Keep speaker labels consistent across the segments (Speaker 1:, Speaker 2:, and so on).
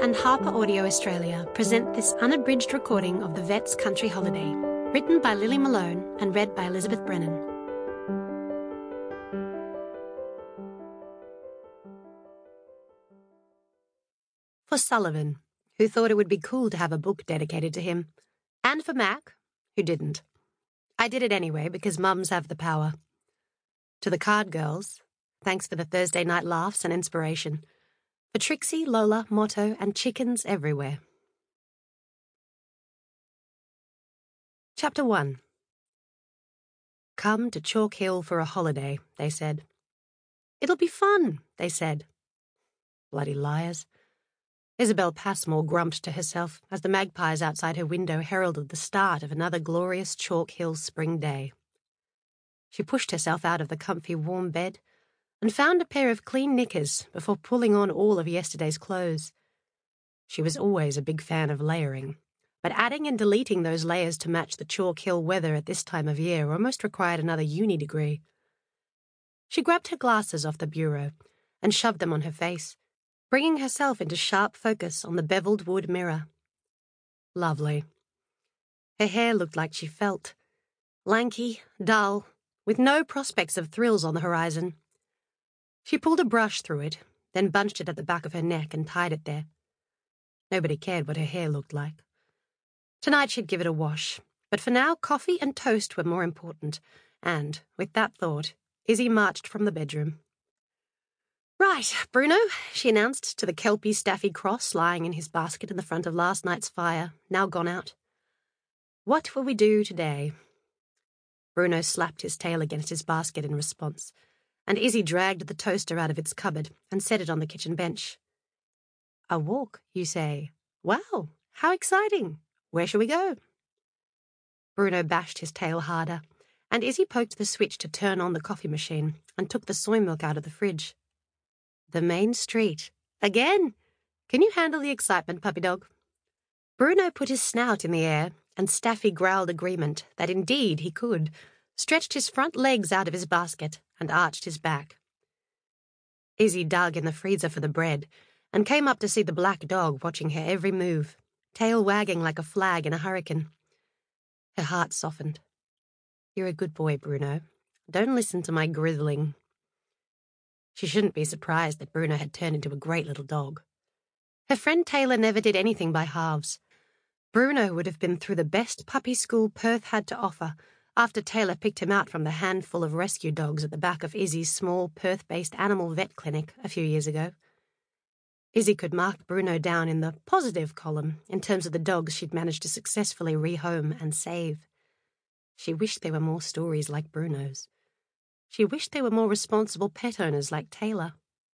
Speaker 1: and Harper Audio Australia present this unabridged recording of The Vet's Country Holiday, written by Lily Malone and read by Elizabeth Brennan. For Sullivan, who thought it would be cool to have a book dedicated to him, and for Mac, who didn't. I did it anyway because mums have the power. To the card girls, thanks for the Thursday night laughs and inspiration. For Trixie, Lola, Motto, and chickens everywhere. Chapter 1. Come to Chalk Hill for a holiday, they said. It'll be fun, they said. Bloody liars. Isabel Passmore grumped to herself as the magpies outside her window heralded the start of another glorious Chalk Hill spring day. She pushed herself out of the comfy warm bed and found a pair of clean knickers before pulling on all of yesterday's clothes. She was always a big fan of layering, but adding and deleting those layers to match the Chalk Hill weather at this time of year almost required another uni degree. She grabbed her glasses off the bureau and shoved them on her face, bringing herself into sharp focus on the beveled wood mirror. Lovely. Her hair looked like she felt. Lanky, dull, with no prospects of thrills on the horizon. She pulled a brush through it, then bunched it at the back of her neck and tied it there. Nobody cared what her hair looked like. Tonight she'd give it a wash, but for now coffee and toast were more important, and, with that thought, Izzy marched from the bedroom. Right, Bruno, she announced to the kelpie Staffy Cross lying in his basket in the front of last night's fire, now gone out. What will we do today? Bruno slapped his tail against his basket in response, and Izzy dragged the toaster out of its cupboard and set it on the kitchen bench. A walk, you say? Wow, how exciting! Where shall we go? Bruno bashed his tail harder, and Izzy poked the switch to turn on the coffee machine and took the soy milk out of the fridge. The main street. Again? Can you handle the excitement, puppy dog? Bruno put his snout in the air, and Staffy growled agreement that indeed he could, stretched his front legs out of his basket, and arched his back. Izzy dug in the freezer for the bread, and came up to see the black dog watching her every move, tail wagging like a flag in a hurricane. Her heart softened. You're a good boy, Bruno. Don't listen to my grizzling. She shouldn't be surprised that Bruno had turned into a great little dog. Her friend Taylor never did anything by halves. Bruno would have been through the best puppy school Perth had to offer after Taylor picked him out from the handful of rescue dogs at the back of Izzy's small Perth-based animal vet clinic a few years ago. Izzy could mark Bruno down in the positive column in terms of the dogs she'd managed to successfully rehome and save. She wished there were more stories like Bruno's. She wished there were more responsible pet owners like Taylor.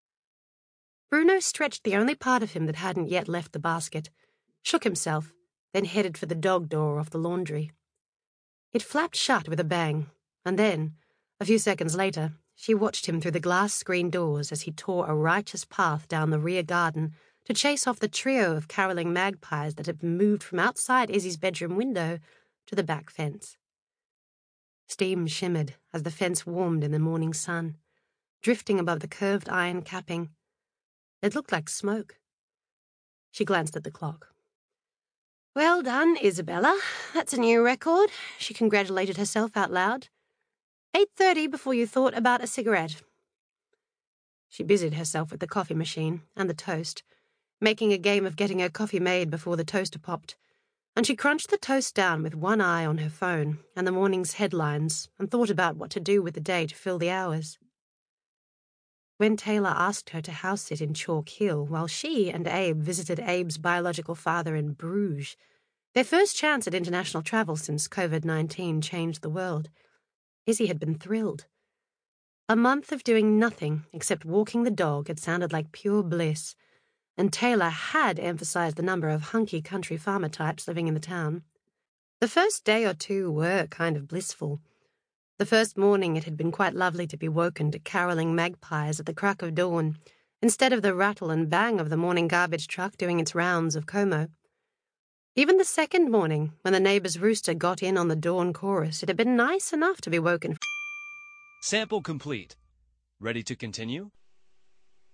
Speaker 1: Bruno stretched the only part of him that hadn't yet left the basket, shook himself, then headed for the dog door off the laundry. It flapped shut with a bang, and then, a few seconds later, she watched him through the glass screen doors as he tore a righteous path down the rear garden to chase off the trio of caroling magpies that had been moved from outside Izzy's bedroom window to the back fence. Steam shimmered as the fence warmed in the morning sun, drifting above the curved iron capping. It looked like smoke. She glanced at the clock. Well done, Isabella. That's a new record, she congratulated herself out loud. 8:30 before you thought about a cigarette. She busied herself with the coffee machine and the toast, making a game of getting her coffee made before the toaster popped, and she crunched the toast down with one eye on her phone and the morning's headlines and thought about what to do with the day to fill the hours. When Taylor asked her to house-sit in Chalk Hill while she and Abe visited Abe's biological father in Bruges, their first chance at international travel since COVID-19 changed the world, Izzy had been thrilled. A month of doing nothing except walking the dog had sounded like pure bliss, and Taylor had emphasized the number of hunky country farmer types living in the town. The first day or two were kind of blissful. The first morning it had been quite lovely to be woken to caroling magpies at the crack of dawn, instead of the rattle and bang of the morning garbage truck doing its rounds of Como. Even the second morning, when the neighbour's rooster got in on the dawn chorus, it had been nice enough to be woken.
Speaker 2: Sample complete. Ready to continue?